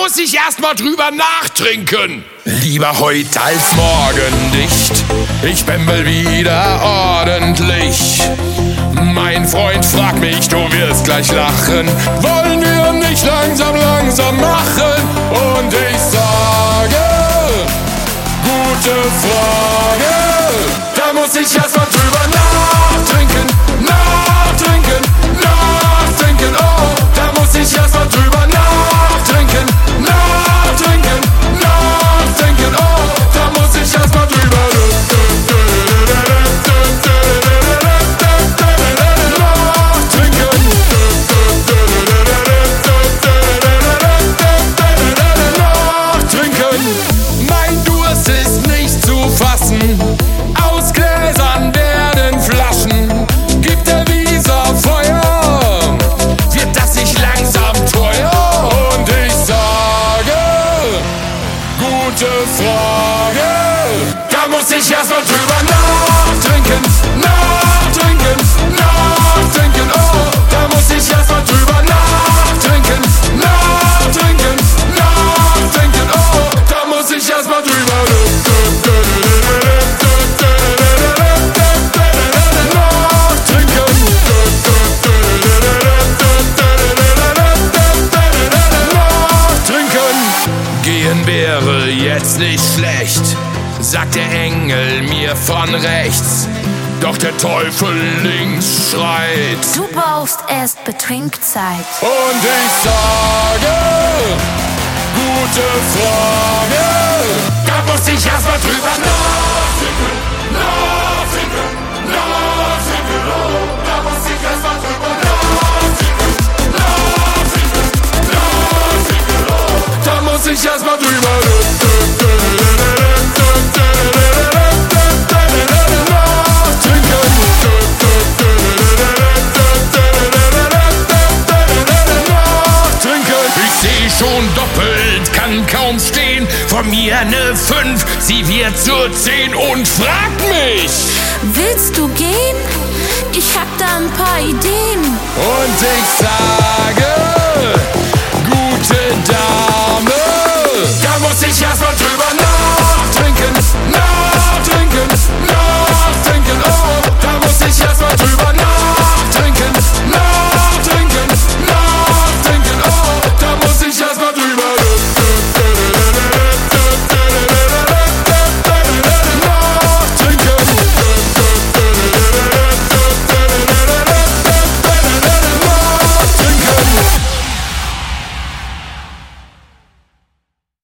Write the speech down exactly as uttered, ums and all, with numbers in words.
muss ich erstmal drüber nachtrinken. Lieber heute als morgen nicht, ich bembel wieder ordentlich. Mein Freund fragt mich, du wirst gleich lachen, wollen wir nicht langsam, langsam machen? Und ich sage, gute Frage, da muss ich erstmal drüber nachtrinken, nachtrinken, nachtrinken, oh, da muss ich erstmal drüber nachtrinken, nachtrinken, nachtrinken, oh, da muss ich erstmal drüber aus Gläsern werden Flaschen, gibt der Wieser Feuer, wird das nicht langsam teuer? Und ich sage, gute Frage, da muss ich erstmal drüber nachtrinken, nachtrinken, nachtrinken, oh, da muss ich erstmal drüber nachtrinken, nachtrinken, nachtrinken, oh, da muss ich erstmal drüber wäre jetzt nicht schlecht, sagt der Engel mir von rechts, doch der Teufel links schreit, du brauchst erst Betrinkzeit. Und ich sage, gute Frage, da muss ich erstmal drüber nachdenken, nachdenken, nachdenken, oh, da muss ich erstmal drüber nachdenken, nachdenken, nachdenken, oh, da muss ich erstmal drüber schon doppelt, kann kaum stehen. Von mir eine fünf, sie wird zur zehn und fragt mich: Willst du gehen? Ich hab da ein paar Ideen. Und ich sage: